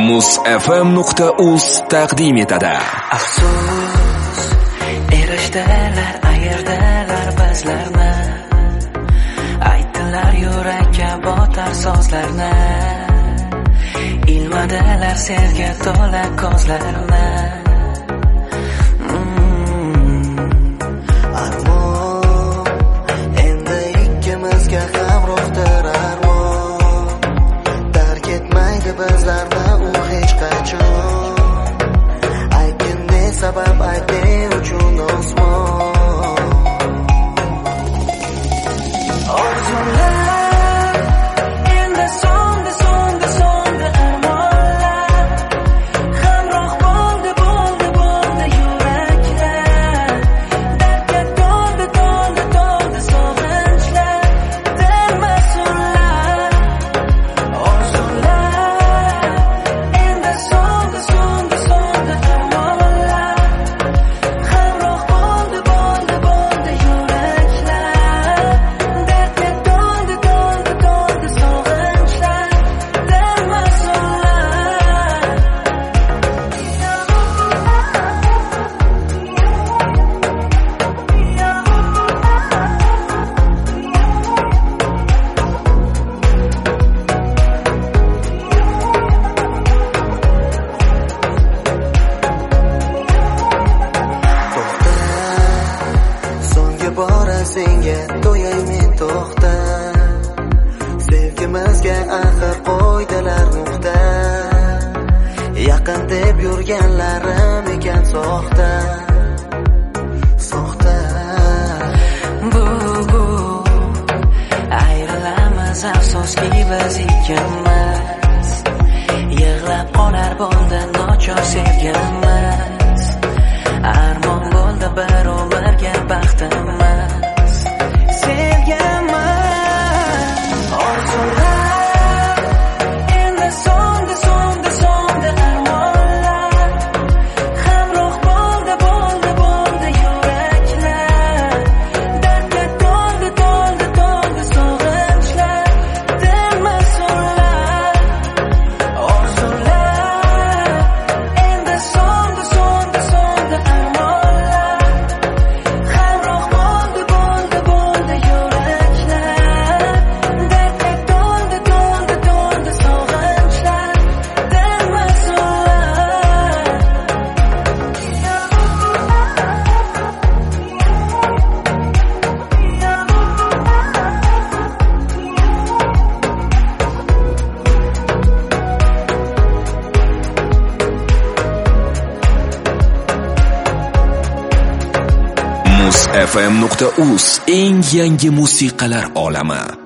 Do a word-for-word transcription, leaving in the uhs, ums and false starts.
muz f m nuqta uz taqdim etadi. Afsus, erishdilar, ayirdilar bizlarni. Aytdilar yurakka botar sozlarni. Ilmadilar sevgi to'la ko'zlarni. Armon, endi ikkimizga ham ruhdir armon. Tark etmaydi bizlarni u hech qachon. Aytgin ne sabab, aytgin uchun osmon. Orzular endi so'ndi, so'ndi, so'ndi armonlar. Hamroh bo'ldi, bo'ldi, bo'ldi yuraklar. Dardga to'ldi, to'ldi, to'ldi sog'inchlar. Dil mas'ullar. Orzular endi so'ndi, so'ndi, so'ndi armonlar. Hamroh bo'ldi, bo'ldi, bo'ldi yuraklar. Dardga to'ldi, to'ldi, to'ldi sog'inchlar. Dil mas'ullar. To'xta, so'nggi bora senga to'yay men to'xta. Sevgimizga axir qo'ydilar nuqta. Yaqin deb yurganlarim ekan soxta. Soxta. Bugun ayrilamiz, afsoski biz ikkimiz. Yig'lab qolar bo'ldi nochor sevgimiz. Armon bo'ldi bir umrga baxtimiz. Sevgimiz. Orzular endi so'ndi, so'ndi, so'ndi armonlar. Hamroh bo'ldi, bo'ldi, bo'ldi yuraklar. Dardga to'ldi, to'ldi, to'ldi sog'inchlar. Dil mas'ullar. Orzular endi so'ndi, so'ndi, so'ndi armonlar. Hamroh bo'ldi, bo'ldi, bo'ldi yuraklar. Dardga to'ldi, to'ldi, to'ldi sog'inchlar. Dil mas'ullar. muz f m nuqta uz eng yangi musiqalar olami.